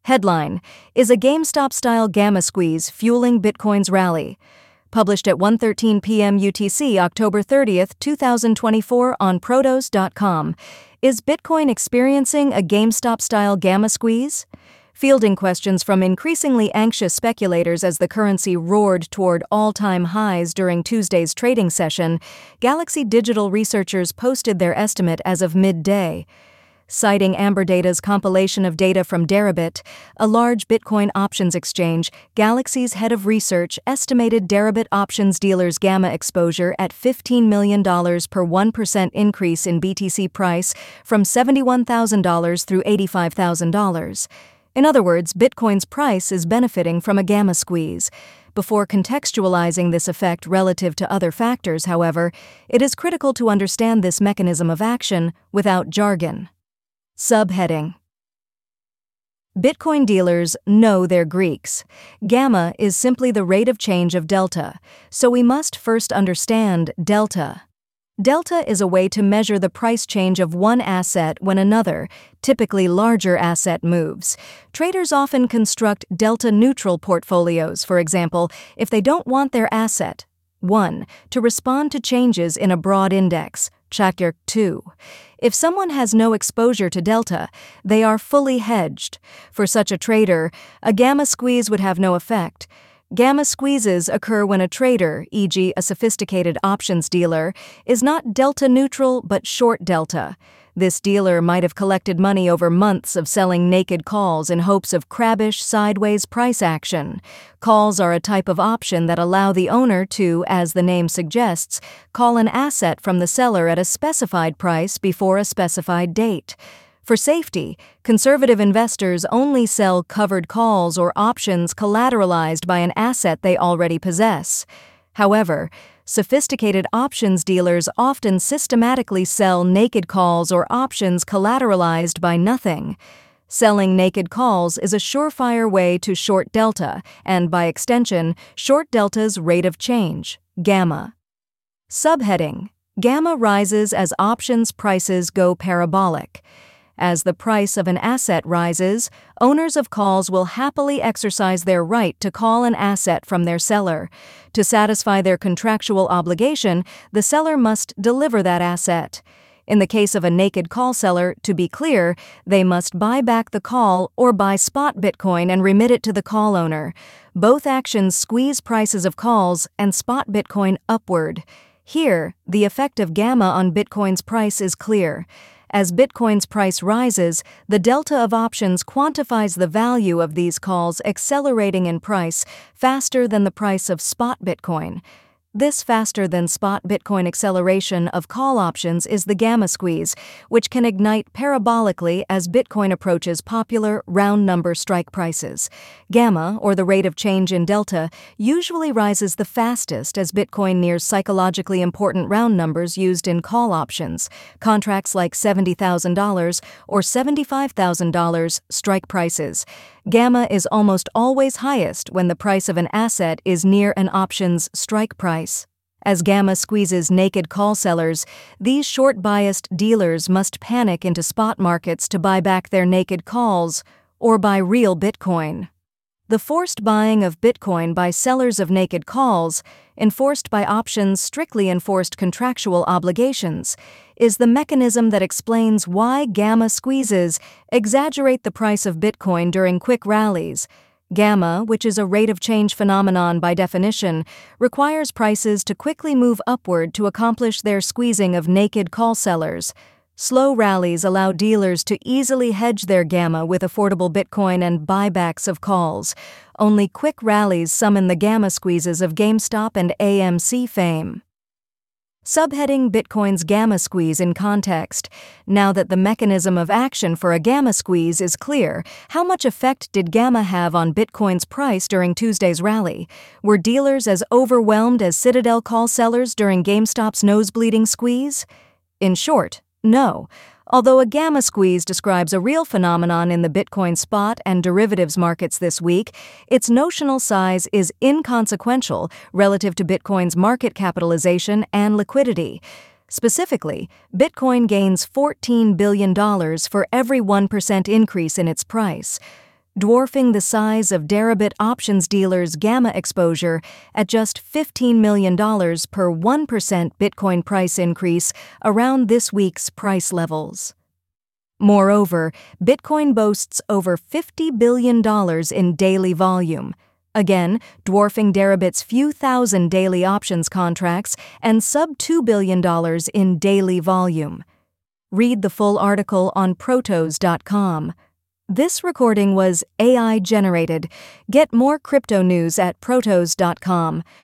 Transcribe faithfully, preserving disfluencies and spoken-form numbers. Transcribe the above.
Headline: Is a GameStop-style gamma squeeze fueling Bitcoin's rally? Published at one thirteen p m U T C, October thirtieth, two thousand twenty-four on protos dot com. Is Bitcoin experiencing a GameStop-style gamma squeeze? Fielding questions from increasingly anxious speculators as the currency roared toward all-time highs during Tuesday's trading session, Galaxy Digital researchers posted their estimate as of midday. Citing Amberdata's compilation of data from Deribit, a large Bitcoin options exchange, Galaxy's head of research estimated Deribit options dealers' gamma exposure at fifteen million dollars per one percent increase in B T C price from seventy-one thousand dollars through eighty-five thousand dollars. In other words, Bitcoin's price is benefiting from a gamma squeeze. Before contextualizing this effect relative to other factors, however, it is critical to understand this mechanism of action without jargon. Subheading: Bitcoin dealers know they're Greeks. Gamma is simply the rate of change of delta, so we must first understand delta. Delta is a way to measure the price change of one asset when another, typically larger asset, moves. Traders often construct delta-neutral portfolios, for example, if they don't want their asset, one, to respond to changes in a broad index, Chakyer two. If someone has no exposure to delta, they are fully hedged. For such a trader, a gamma squeeze would have no effect. Gamma squeezes occur when a trader, for example a sophisticated options dealer, is not delta neutral but short delta. This dealer might have collected money over months of selling naked calls in hopes of crabbish sideways price action. Calls are a type of option that allow the owner to, as the name suggests, call an asset from the seller at a specified price before a specified date. For safety, conservative investors only sell covered calls or options collateralized by an asset they already possess. However, sophisticated options dealers often systematically sell naked calls or options collateralized by nothing. Selling naked calls is a surefire way to short delta, and by extension, short delta's rate of change, gamma. Subheading: Gamma rises as options prices go parabolic. As the price of an asset rises, owners of calls will happily exercise their right to call an asset from their seller. To satisfy their contractual obligation, the seller must deliver that asset. In the case of a naked call seller, to be clear, they must buy back the call or buy spot Bitcoin and remit it to the call owner. Both actions squeeze prices of calls and spot Bitcoin upward. Here, the effect of gamma on Bitcoin's price is clear. As Bitcoin's price rises, the delta of options quantifies the value of these calls accelerating in price faster than the price of spot Bitcoin. This faster-than-spot Bitcoin acceleration of call options is the gamma squeeze, which can ignite parabolically as Bitcoin approaches popular round-number strike prices. Gamma, or the rate of change in delta, usually rises the fastest as Bitcoin nears psychologically important round numbers used in call options, contracts like seventy thousand dollars or seventy-five thousand dollars strike prices. Gamma is almost always highest when the price of an asset is near an option's strike price. As gamma squeezes naked call sellers, these short-biased dealers must panic into spot markets to buy back their naked calls or buy real Bitcoin. The forced buying of Bitcoin by sellers of naked calls, enforced by options' strictly enforced contractual obligations, is the mechanism that explains why gamma squeezes exaggerate the price of Bitcoin during quick rallies. Gamma, which is a rate of change phenomenon by definition, requires prices to quickly move upward to accomplish their squeezing of naked call sellers. Slow rallies allow dealers to easily hedge their gamma with affordable Bitcoin and buybacks of calls. Only quick rallies summon the gamma squeezes of GameStop and A M C fame. Subheading: Bitcoin's gamma squeeze in context. Now that the mechanism of action for a gamma squeeze is clear, how much effect did gamma have on Bitcoin's price during Tuesday's rally? Were dealers as overwhelmed as Citadel call sellers during GameStop's nosebleeding squeeze? In short, no. Although a gamma squeeze describes a real phenomenon in the Bitcoin spot and derivatives markets this week, its notional size is inconsequential relative to Bitcoin's market capitalization and liquidity. Specifically, Bitcoin gains fourteen billion dollars for every one percent increase in its price. dwarfing the size of Deribit options dealers' Gamma exposure at just fifteen million dollars per one percent Bitcoin price increase around this week's price levels. Moreover, Bitcoin boasts over fifty billion dollars in daily volume, again dwarfing Deribit's few thousand daily options contracts and sub two billion dollars in daily volume. Read the full article on protos dot com. This recording was A I generated. Get more crypto news at protos dot com.